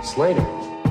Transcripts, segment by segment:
Slater.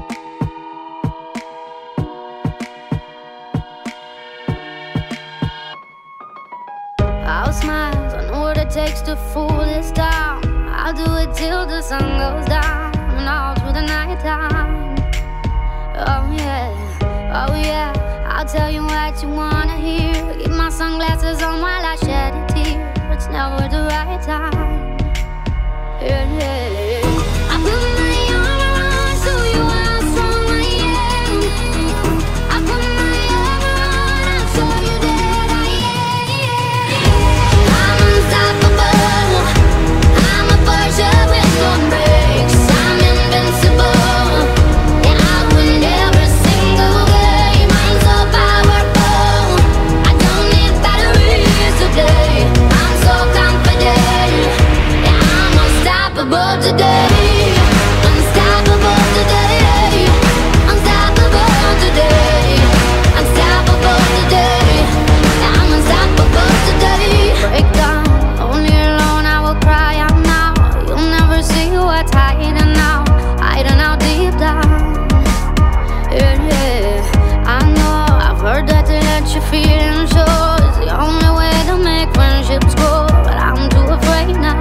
I'll smile, I know what it takes to fool this town. I'll do it till the sun goes down and all through the night time. Oh yeah, I'll tell you what you wanna hear. Keep my sunglasses on while I shed a tear. It's never the right time. Yeah. I put my arm around so you how strong I am. I put my arm around and show you that I am. I'm unstoppable. I'm a Porsche with no brakes. I'm invincible. Yeah, I win every single game. I'm so powerful. I don't need batteries to play. I'm so confident. Yeah, I'm unstoppable today. Unstoppable today. Unstoppable today. Unstoppable today. Yeah, I'm unstoppable today. Break down, only alone I will cry out now. You'll never see what's hiding out, hiding out deep down. Yeah, I know, I've heard that to let your feelings show is the only way to make friendships grow, but I'm too afraid now.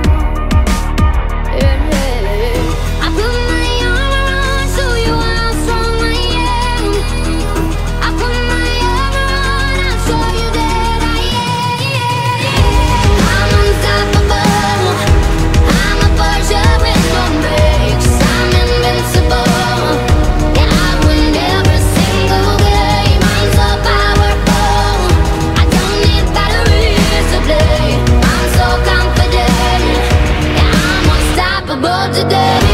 I put my arm around so you how strong I am. I put my arm around and show you that I am. I'm unstoppable. I'm a Porsche with no brakes. I'm invincible. Yeah, I win every single game. I'm so powerful. I don't need batteries to play. I'm so confident. Yeah, I'm unstoppable today.